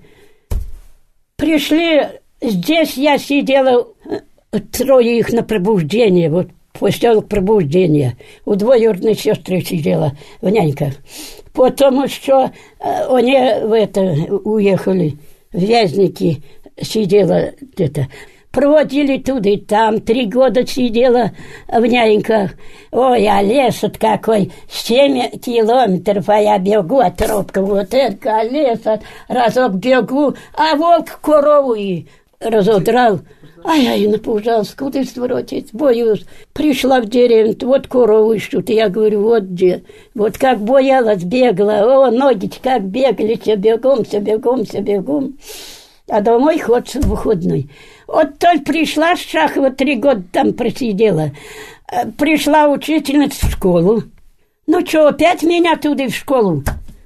Пришли, здесь я сидела, трое их на пробуждение, вот. Поселок Пробуждения. У двоюродной сестры сидела в няньках. Потом еще они в это уехали, в Вязники сидела где-то. Проводили туда и там, три года сидела в няньках. Ой, а лес-то какой, семь километров, а я бегу от робка, вот это, а лес, разок бегу, а волк корову и разодрал. А я и напужалась, куда своротить, боюсь. Пришла в деревню, вот корову ищут, я говорю, вот где. Вот как боялась, бегала, о, ноги как бегали, все бегом, все бегом, все бегом. А домой ходится в выходной. Вот только пришла с Шахова, три года там просидела. Пришла учительница в школу. Ну что, опять меня туда в школу?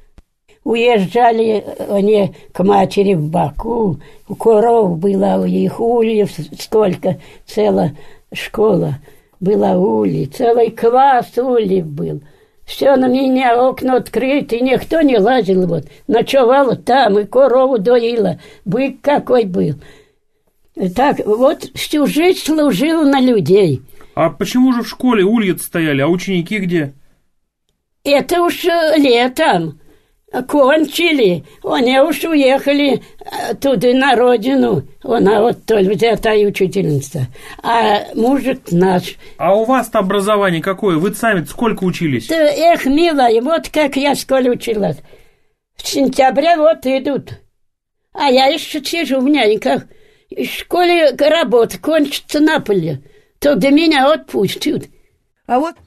Уезжали они к матери в Баку, у коров было, у них ульев сколько, целая школа была ульев, целый класс ульев был. Все на меня, окна открыты, никто не лазил, вот, ночевала там, и корову доила, бык какой был. Так, вот всю жизнь служила на людей. А почему же в школе ульи стояли, а ученики где? Это уж летом. Кончили, они уж уехали туда на родину, она вот только взята и учительница, а мужик наш. А у вас-то образование какое? Вы сами сколько учились? Да, эх, милая, вот как я в школе училась. В сентябре вот идут, а я еще сижу в няньках. В школе работа кончится на поле, тогда меня отпустят. А вот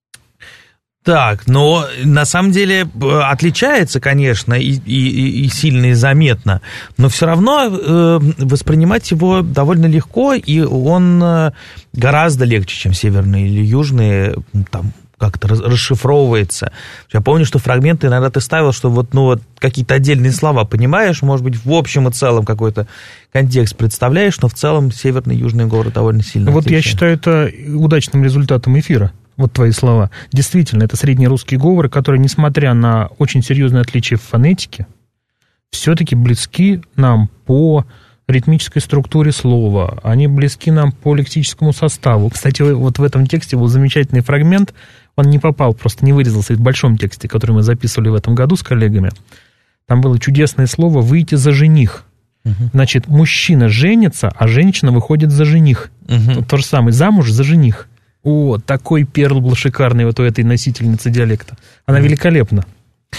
Так, но на самом деле отличается, конечно, и, и, и сильно, и заметно, но все равно э, воспринимать его довольно легко, и он гораздо легче, чем северные или южные, там как-то расшифровывается. Я помню, что фрагменты иногда ты ставил, что вот, ну, вот какие-то отдельные слова понимаешь, может быть, в общем и целом какой-то контекст представляешь, но в целом северный и южный говор довольно сильно Вот отличаются. Я считаю это удачным результатом эфира. Вот твои слова. Действительно, это среднерусские говоры, которые, несмотря на очень серьезные отличия в фонетике, все-таки близки нам по ритмической структуре слова, они близки нам по лексическому составу. Кстати, вот в этом тексте был замечательный фрагмент, он не попал, просто не вырезался в большом тексте, который мы записывали в этом году с коллегами. Там было чудесное слово «выйти за жених». Угу. Значит, мужчина женится, а женщина выходит за жених. Угу. То же самое, замуж за жених. О, такой перл был шикарный вот у этой носительницы диалекта. Она великолепна.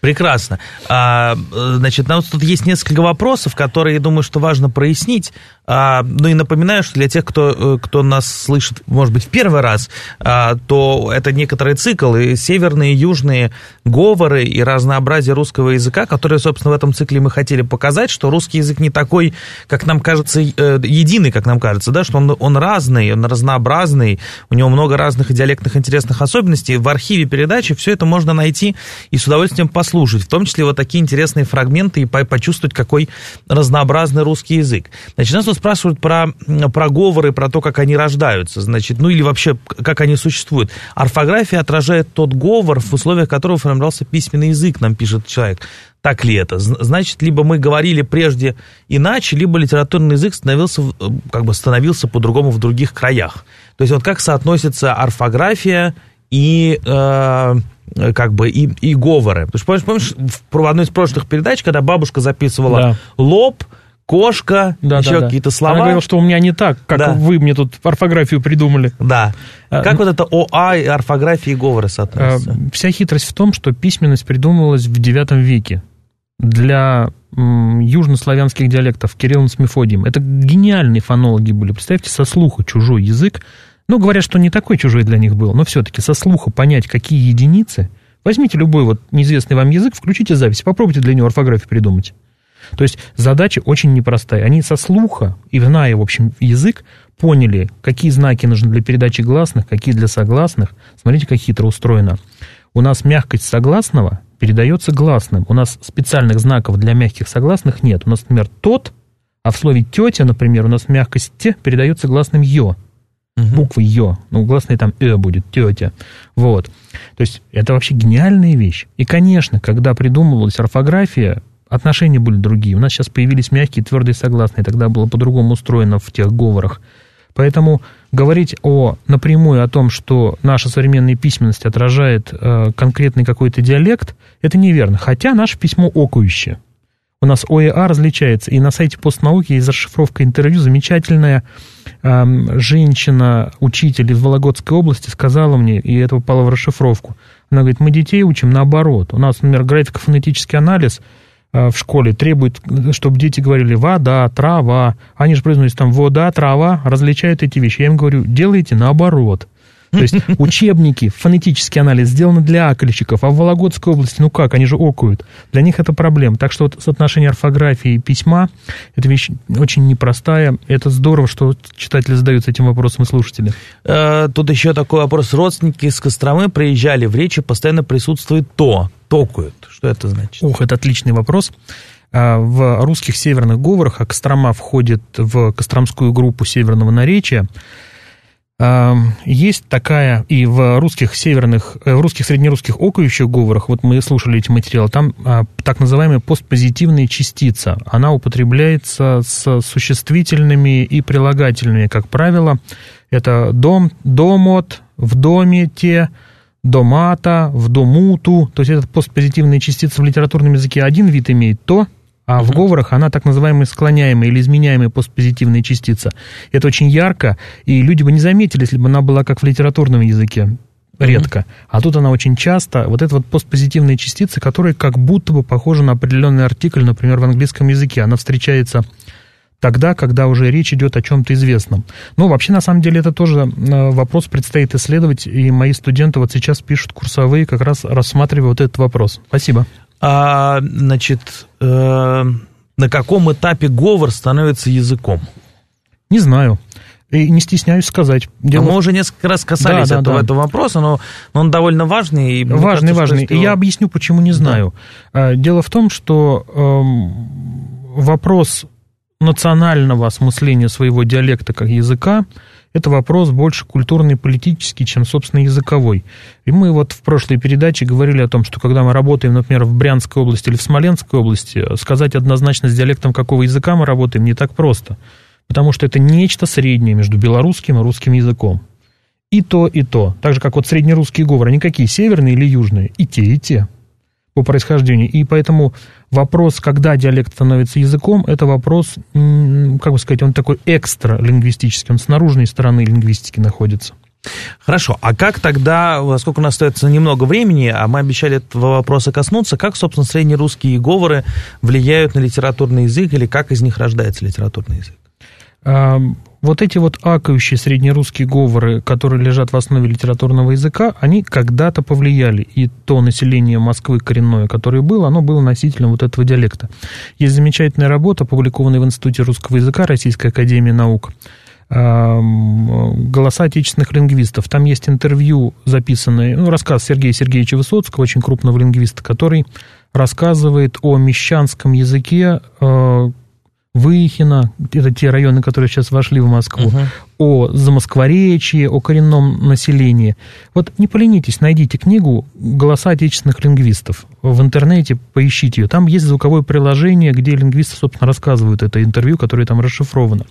Прекрасно. А, значит, нам тут есть несколько вопросов, которые, я думаю, что важно прояснить. А, ну и напоминаю, что для тех, кто, кто нас слышит, может быть, в первый раз, а, то это некоторый цикл, и северные, и южные говоры, и разнообразие русского языка, которые, собственно, в этом цикле мы хотели показать, что русский язык не такой, как нам кажется, единый, как нам кажется, да, что он, он разный, он разнообразный, у него много разных диалектных интересных особенностей. В архиве передачи все это можно найти и с удовольствием послушать, в том числе вот такие интересные фрагменты, и почувствовать, какой разнообразный русский язык. Значит, нас тут спрашивают про, про говоры, про то, как они рождаются, значит, ну или вообще, как они существуют. Орфография отражает тот говор, в условиях которого формировался письменный язык, нам пишет человек. Так ли это? Значит, либо мы говорили прежде иначе, либо литературный язык становился, как бы становился по-другому в других краях. То есть вот как соотносится орфография и, э, как бы, и, и говоры. Потому что, помнишь, помнишь, в одной из прошлых передач, когда бабушка записывала да. лоб, кошка, да, еще да, какие-то да. слова. Она говорила, что у меня не так, как да. вы мне тут орфографию придумали. Да. А, как ну, вот это ОА, и орфография и говоры соотносятся? А, вся хитрость в том, что письменность придумывалась в девятом веке для м, южнославянских диалектов Кириллом с Мефодием. Это гениальные фонологи были. Представьте, со слуха чужой язык. Ну, говорят, что не такой чужой для них был, но все-таки со слуха понять, какие единицы. Возьмите любой вот неизвестный вам язык, включите запись, попробуйте для него орфографию придумать. То есть задача очень непростая. Они со слуха, и зная, в общем, язык, поняли, какие знаки нужны для передачи гласных, какие для согласных. Смотрите, как хитро устроено. У нас мягкость согласного передается гласным. У нас специальных знаков для мягких согласных нет. У нас, например, тот, а в слове тетя, например, у нас мягкость те передается гласным ё. Угу. Буквой ё. Ну, гласной там э будет, тетя. Вот. То есть это вообще гениальная вещь. И, конечно, когда придумывалась орфография, отношения были другие. У нас сейчас появились мягкие, твердые согласные. Тогда было по-другому устроено в тех говорах. Поэтому говорить о, напрямую о том, что наша современная письменность отражает э, конкретный какой-то диалект, это неверно. Хотя наше письмо окающее. У нас ОЭА различается. И на сайте постнауки есть расшифровка интервью. Замечательная э, женщина, учитель из Вологодской области сказала мне, и это попало в расшифровку. Она говорит, мы детей учим наоборот. У нас, например, графико-фонетический анализ в школе требует, чтобы дети говорили вода, трава. Они же произносят там вода, трава, различают эти вещи. Я им говорю, делайте наоборот. То есть учебники, фонетический анализ сделаны для акальщиков, а в Вологодской области, ну как, они же окают. Для них это проблема. Так что вот соотношение орфографии и письма, это вещь очень непростая. Это здорово, что читатели задаются этим вопросом и слушатели. Тут еще такой вопрос. Родственники из Костромы приезжали в речи, постоянно присутствует то, токают. Что это значит? Ух, это отличный вопрос. В русских северных говорах, а Кострома входит в костромскую группу северного наречия, есть такая, и в русских северных, в русских среднерусских окающих говорах, вот мы слушали эти материалы, там так называемая постпозитивная частица. Она употребляется с существительными и прилагательными, как правило. Это дом, домот, в доме те, домата, в домуту. То есть это постпозитивная частица в литературном языке один вид имеет то, а в говорах она так называемая склоняемая или изменяемая постпозитивная частица. Это очень ярко, и люди бы не заметили, если бы она была как в литературном языке, редко. Mm-hmm. А тут она очень часто. Вот эта вот постпозитивная частица, которая как будто бы похожа на определенный артикль, например, в английском языке. Она встречается тогда, когда уже речь идет о чем-то известном. Ну, вообще, на самом деле, это тоже вопрос предстоит исследовать, и мои студенты вот сейчас пишут курсовые, как раз рассматривая вот этот вопрос. Спасибо. А, значит, э, на каком этапе говор становится языком? Не знаю. И не стесняюсь сказать. Дело... Мы уже несколько раз касались да, этого, да, да. этого вопроса, но, но он довольно важный. И важный, кажется, важный. И его... я объясню, почему не знаю. Да. Дело в том, что э, вопрос национального осмысления своего диалекта как языка – это вопрос больше культурный и политический, чем, собственно, языковой. И мы вот в прошлой передаче говорили о том, что когда мы работаем, например, в Брянской области или в Смоленской области, сказать однозначно с диалектом какого языка мы работаем не так просто, потому что это нечто среднее между белорусским и русским языком. И то, и то. Так же, как вот среднерусские говоры, они какие, северные или южные? И те, и те по происхождению. И поэтому вопрос, когда диалект становится языком, это вопрос, как бы сказать, он такой экстра-лингвистический, он с наружной стороны лингвистики находится. Хорошо, а как тогда, поскольку у нас остается немного времени, а мы обещали этого вопроса коснуться, как, собственно, среднерусские говоры влияют на литературный язык, или как из них рождается литературный язык? А, вот эти вот акающие среднерусские говоры, которые лежат в основе литературного языка, они когда-то повлияли, и то население Москвы коренное, которое было, оно было носителем вот этого диалекта. Есть замечательная работа, опубликованная в Институте русского языка Российской академии наук, «Голоса отечественных лингвистов». Там есть интервью, записанное, ну, рассказ Сергея Сергеевича Высоцкого, очень крупного лингвиста, который рассказывает о мещанском языке э, Выхина, это те районы, которые сейчас вошли в Москву, uh-huh. о замоскворечье, о коренном населении. Вот не поленитесь, найдите книгу «Голоса отечественных лингвистов». В интернете поищите ее. Там есть звуковое приложение, где лингвисты, собственно, рассказывают это интервью, которое там расшифровано.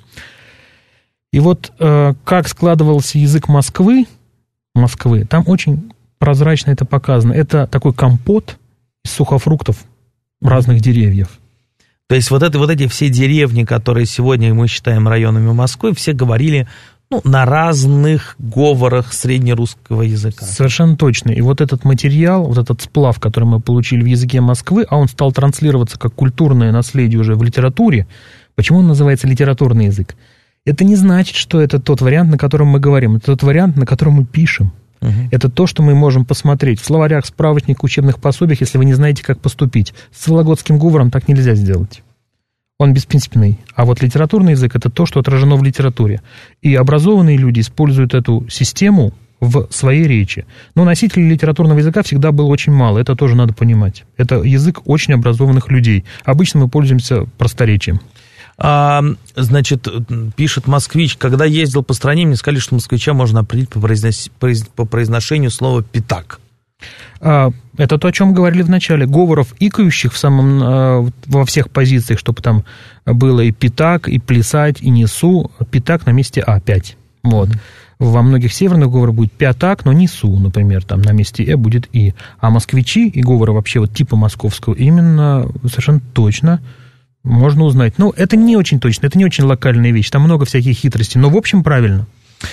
И вот э, как складывался язык Москвы, Москвы, там очень прозрачно это показано. Это такой компот из сухофруктов разных деревьев. То есть вот, это, вот эти все деревни, которые сегодня мы считаем районами Москвы, все говорили, ну, на разных говорах среднерусского языка. Совершенно точно. И вот этот материал, вот этот сплав, который мы получили в языке Москвы, а он стал транслироваться как культурное наследие уже в литературе. Почему он называется литературный язык? Это не значит, что это тот вариант, на котором мы говорим. Это тот вариант, на котором мы пишем. Uh-huh. Это то, что мы можем посмотреть в словарях, справочниках, учебных пособиях, если вы не знаете, как поступить. С вологодским говором так нельзя сделать. Он беспринципный. А вот литературный язык – это то, что отражено в литературе. И образованные люди используют эту систему в своей речи. Но носителей литературного языка всегда было очень мало. Это тоже надо понимать. Это язык очень образованных людей. Обычно мы пользуемся просторечием. А, значит, пишет москвич, когда ездил по стране, мне сказали, что москвича можно определить по, произнос... по произношению слова «пятак». А, это то, о чем говорили в начале. Говоров икающих в самом, во всех позициях, чтобы там было и «пятак», и «плясать», и «несу». «Пятак» на месте «а» пять. Вот. Mm-hmm. Во многих северных говорах будет «пятак», но «несу», например, там на месте «э» будет «и». А москвичи и говоры вообще вот типа московского именно совершенно точно можно узнать. Ну, это не очень точно, это не очень локальная вещь, там много всяких хитростей, но в общем правильно.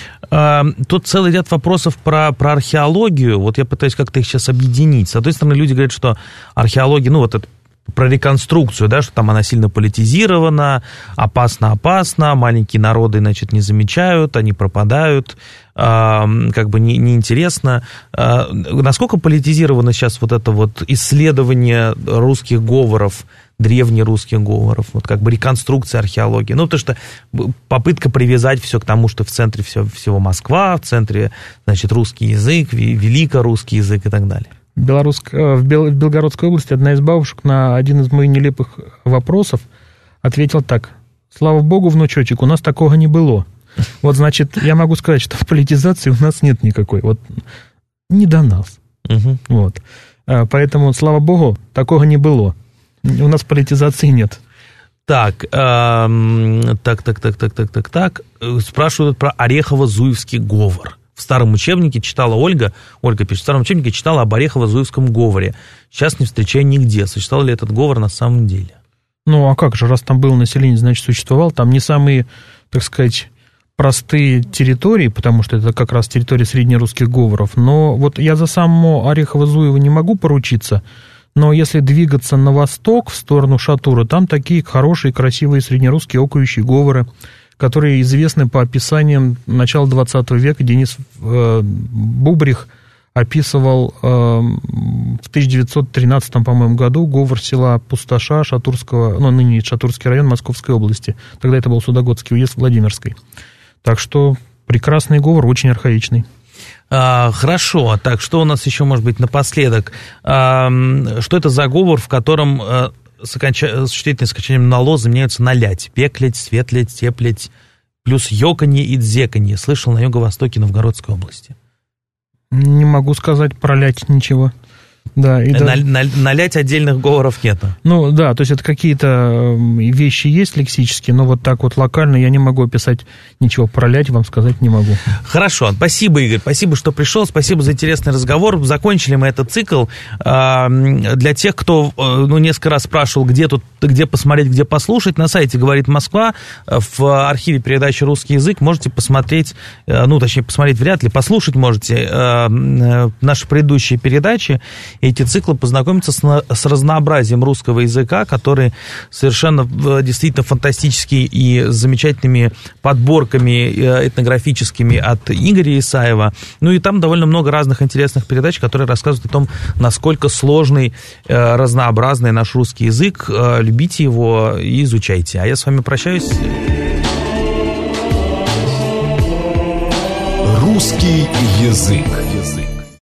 Тут целый ряд вопросов про, про археологию, вот я пытаюсь как-то их сейчас объединить. С одной стороны, люди говорят, что археология, ну, вот это про реконструкцию, да, что там она сильно политизирована, опасно-опасно, маленькие народы, значит, не замечают, они пропадают, как бы не, неинтересно. Насколько политизировано сейчас вот это вот исследование русских говоров, древнерусских говоров, вот как бы реконструкция археологии? Ну, потому что попытка привязать все к тому, что в центре все, всего Москва, в центре, значит, русский язык, великорусский язык и так далее. Белоруск... В, Бел... в Белгородской области одна из бабушек на один из моих нелепых вопросов ответила так: слава богу, внучочек, у нас такого не было. Вот, значит, я могу сказать, что политизации у нас нет никакой. Вот не до нас. Угу. Вот. Поэтому, слава богу, такого не было. У нас политизации нет. Так, эм, так, так, так, так, так, так, так. Спрашивают про Орехово-Зуевский говор. В старом учебнике читала Ольга, Ольга пишет, в старом учебнике читала об Орехово-Зуевском говоре. Сейчас не встречаю нигде. Существовал ли этот говор на самом деле? Ну, а как же, раз там было население, значит, существовал. Там не самые, так сказать, простые территории, потому что это как раз территория среднерусских говоров. Но вот я за само Орехово-Зуево не могу поручиться, но если двигаться на восток, в сторону Шатура, там такие хорошие, красивые среднерусские окающие говоры, которые известны по описаниям начала двадцатого века. Денис э, Бубрих описывал э, в тысяча девятьсот тринадцатом, по-моему, году говор села Пустоша Шатурского, ну, ныне Шатурский район Московской области. Тогда это был Судогодский уезд Владимирской. Так что прекрасный говор, очень архаичный. А, хорошо, так что у нас еще может быть напоследок? А, что это за говор, в котором а, соконча... существительные скончанием на ло заменяются на лять? Пеклять, светлять, теплять, плюс ёканье и дзеканье. Слышал на юго-востоке Новгородской области. Не могу сказать про лять ничего. Да, и на, да. на, налять отдельных говоров нету. Ну да, то есть это какие-то вещи есть лексические, но вот так вот локально я не могу описать ничего, пролять вам сказать не могу. Хорошо, спасибо, Игорь, спасибо, что пришел, спасибо за интересный разговор. Закончили мы этот цикл. Для тех, кто ну, несколько раз спрашивал, где тут, где посмотреть, где послушать, на сайте «Говорит Москва» в архиве передачи «Русский язык» можете посмотреть, ну, точнее, посмотреть вряд ли, послушать можете наши предыдущие передачи. Эти циклы познакомиться с, с разнообразием русского языка, который совершенно действительно фантастический и с замечательными подборками этнографическими от Игоря Исаева. Ну и там довольно много разных интересных передач, которые рассказывают о том, насколько сложный, разнообразный наш русский язык. Любите его и изучайте. А я с вами прощаюсь. Русский язык.